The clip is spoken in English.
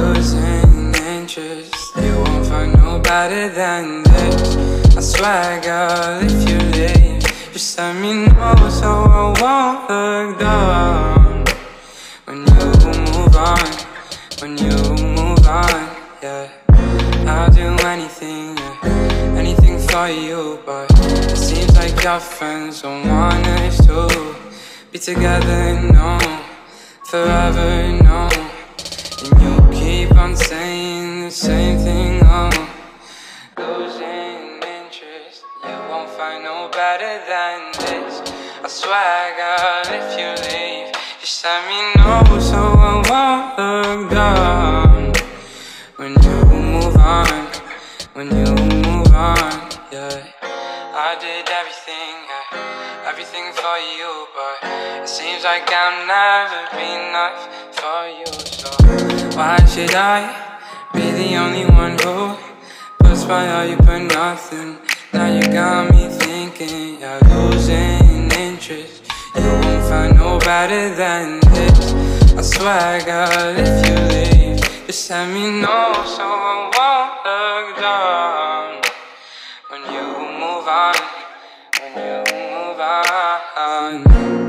losing interest. You won't find no better than this. I swear, girl, if you leave, just let me know so I won't look down. When you move on, when you move on, yeah, I'll do anything, yeah, anything for you. But it seems like your friends don't want us to be together, no, forever, no. And you keep on saying the same thing, oh, losing interest. You won't find no better than this. I swear, girl, if you leave, just let me know so I won't look down. When you move on, when you move on, yeah, I did everything, yeah, everything for you. But it seems like I'll never be enough for you. So why should I be the only one who puts by all you put nothing? Now you got me thinking, you're losing interest. You won't find no better than this. I swear, girl, if you leave, just let me know so I won't look down. When you move on, when you move on.